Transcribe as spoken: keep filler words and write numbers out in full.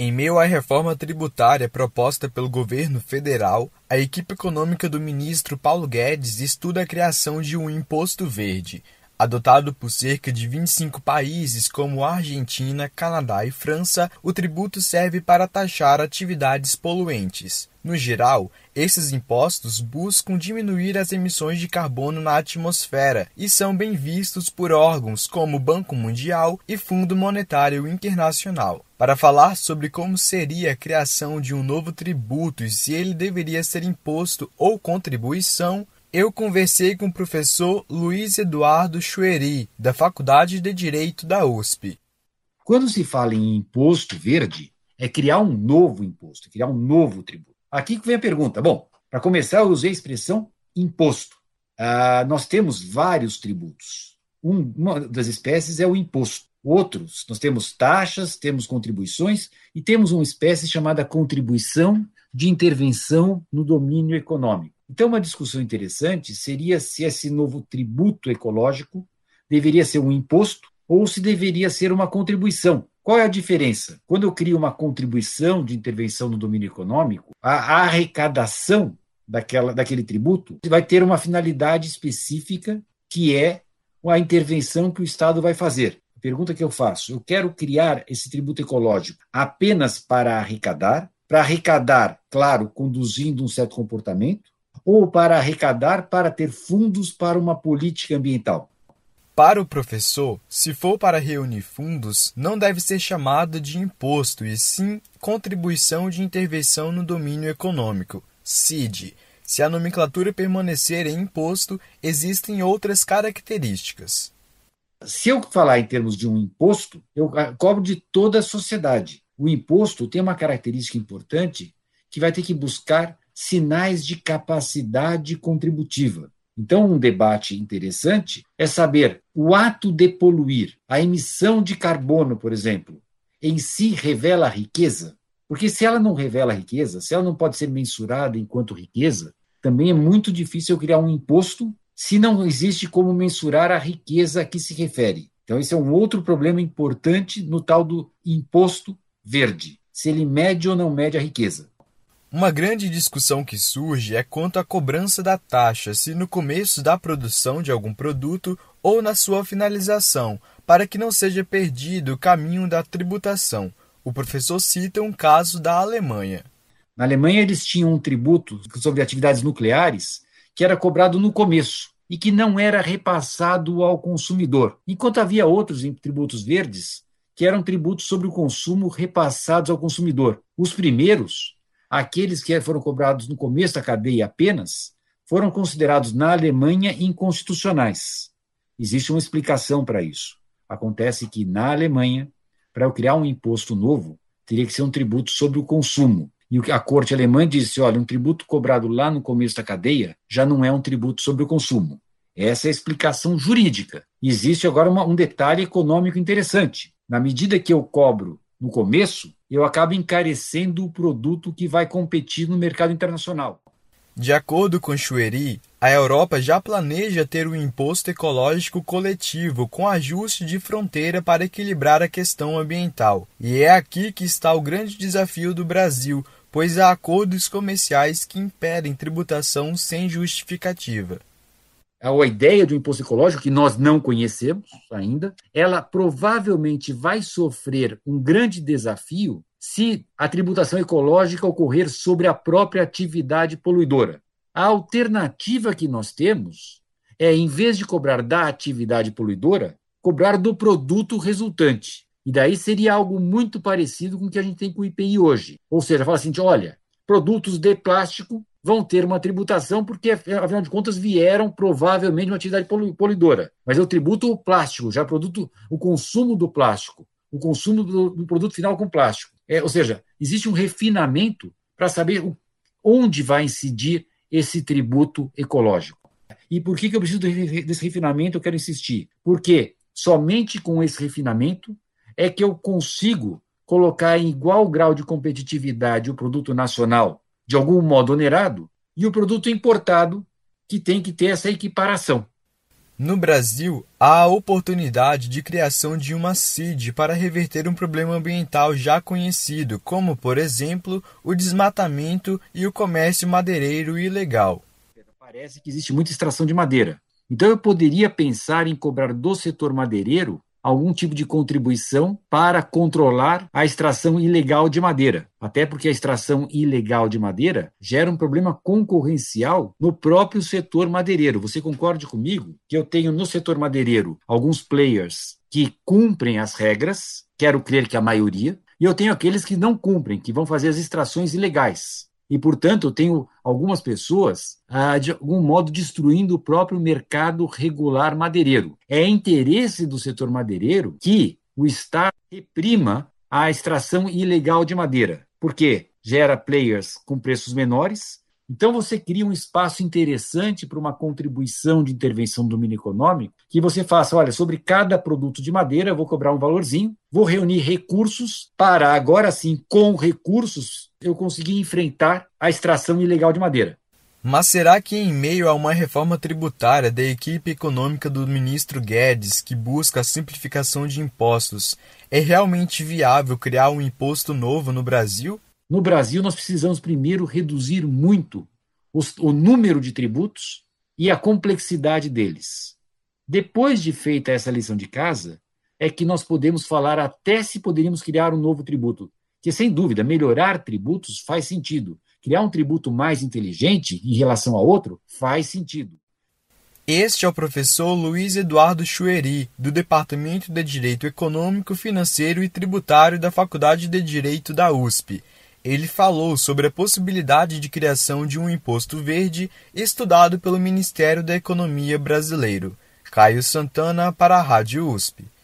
Em meio à reforma tributária proposta pelo governo federal, a equipe econômica do ministro Paulo Guedes estuda a criação de um imposto verde. Adotado por cerca de vinte e cinco países como Argentina, Canadá e França, o tributo serve para taxar atividades poluentes. No geral, esses impostos buscam diminuir as emissões de carbono na atmosfera e são bem vistos por órgãos como o Banco Mundial e Fundo Monetário Internacional. Para falar sobre como seria a criação de um novo tributo e se ele deveria ser imposto ou contribuição, eu conversei com o professor Luiz Eduardo Chueri, da Faculdade de Direito da U S P. Quando se fala em imposto verde, é criar um novo imposto, criar um novo tributo. Aqui que vem a pergunta. Bom, para começar, eu usei a expressão imposto. Ah, nós temos vários tributos. Um, uma das espécies é o imposto. Outros, nós temos taxas, temos contribuições e temos uma espécie chamada contribuição de intervenção no domínio econômico. Então, uma discussão interessante seria se esse novo tributo ecológico deveria ser um imposto ou se deveria ser uma contribuição. Qual é a diferença? Quando eu crio uma contribuição de intervenção no domínio econômico, a arrecadação daquela, daquele tributo vai ter uma finalidade específica, que é a intervenção que o Estado vai fazer. A pergunta que eu faço, eu quero criar esse tributo ecológico apenas para arrecadar, para arrecadar, claro, conduzindo um certo comportamento, ou para arrecadar para ter fundos para uma política ambiental? Para o professor, se for para reunir fundos, não deve ser chamado de imposto, e sim contribuição de intervenção no domínio econômico, C I D. Se a nomenclatura permanecer em imposto, existem outras características. Se eu falar em termos de um imposto, eu cobro de toda a sociedade. O imposto tem uma característica importante que vai ter que buscar sinais de capacidade contributiva. Então, um debate interessante é saber o ato de poluir, a emissão de carbono, por exemplo, em si revela a riqueza? Porque se ela não revela a riqueza, se ela não pode ser mensurada enquanto riqueza, também é muito difícil eu criar um imposto se não existe como mensurar a riqueza a que se refere. Então, esse é um outro problema importante no tal do imposto verde, se ele mede ou não mede a riqueza. Uma grande discussão que surge é quanto à cobrança da taxa, se no começo da produção de algum produto ou na sua finalização, para que não seja perdido o caminho da tributação. O professor cita um caso da Alemanha. Na Alemanha, eles tinham um tributo sobre atividades nucleares que era cobrado no começo e que não era repassado ao consumidor, enquanto havia outros tributos verdes que eram tributos sobre o consumo repassados ao consumidor. Os primeiros, aqueles que foram cobrados no começo da cadeia apenas, foram considerados na Alemanha inconstitucionais. Existe uma explicação para isso. Acontece que na Alemanha, para eu criar um imposto novo, teria que ser um tributo sobre o consumo. E a corte alemã disse, olha, um tributo cobrado lá no começo da cadeia já não é um tributo sobre o consumo. Essa é a explicação jurídica. Existe agora uma, um detalhe econômico interessante. Na medida que eu cobro no começo, eu acabo encarecendo o produto que vai competir no mercado internacional. De acordo com Chueri, a Europa já planeja ter um imposto ecológico coletivo com ajuste de fronteira para equilibrar a questão ambiental. E é aqui que está o grande desafio do Brasil, pois há acordos comerciais que impedem tributação sem justificativa. A ideia de um imposto ecológico, que nós não conhecemos ainda, ela provavelmente vai sofrer um grande desafio se a tributação ecológica ocorrer sobre a própria atividade poluidora. A alternativa que nós temos é, em vez de cobrar da atividade poluidora, cobrar do produto resultante. E daí seria algo muito parecido com o que a gente tem com o I P I hoje. Ou seja, fala assim, olha, produtos de plástico vão ter uma tributação porque, afinal de contas, vieram provavelmente de uma atividade poluidora. Mas eu tributo o plástico, já produto o consumo do plástico, o consumo do, do produto final com plástico. É, ou seja, existe um refinamento para saber o, onde vai incidir esse tributo ecológico. E por que, que eu preciso desse refinamento? Eu quero insistir. Porque somente com esse refinamento é que eu consigo colocar em igual grau de competitividade o produto nacional, de algum modo onerado, e o produto importado, que tem que ter essa equiparação. No Brasil, há a oportunidade de criação de uma C I D para reverter um problema ambiental já conhecido, como, por exemplo, o desmatamento e o comércio madeireiro ilegal. Parece que existe muita extração de madeira. Então, eu poderia pensar em cobrar do setor madeireiro algum tipo de contribuição para controlar a extração ilegal de madeira. Até porque a extração ilegal de madeira gera um problema concorrencial no próprio setor madeireiro. Você concorda comigo que eu tenho no setor madeireiro alguns players que cumprem as regras, quero crer que a maioria, e eu tenho aqueles que não cumprem, que vão fazer as extrações ilegais. E, portanto, eu tenho algumas pessoas, ah, de algum modo, destruindo o próprio mercado regular madeireiro. É interesse do setor madeireiro que o Estado reprima a extração ilegal de madeira, porque gera players com preços menores. Então, você cria um espaço interessante para uma contribuição de intervenção do domínio econômico, que você faça, olha, sobre cada produto de madeira, eu vou cobrar um valorzinho, vou reunir recursos para, agora sim, com recursos, eu conseguir enfrentar a extração ilegal de madeira. Mas será que em meio a uma reforma tributária da equipe econômica do ministro Guedes, que busca a simplificação de impostos, é realmente viável criar um imposto novo no Brasil? No Brasil, nós precisamos primeiro reduzir muito os, o número de tributos e a complexidade deles. Depois de feita essa lição de casa, é que nós podemos falar até se poderíamos criar um novo tributo. Que, sem dúvida, melhorar tributos faz sentido. Criar um tributo mais inteligente em relação a outro faz sentido. Este é o professor Luiz Eduardo Chueri, do Departamento de Direito Econômico, Financeiro e Tributário da Faculdade de Direito da U S P. Ele falou sobre a possibilidade de criação de um imposto verde estudado pelo Ministério da Economia brasileiro. Caio Santana para a Rádio U S P.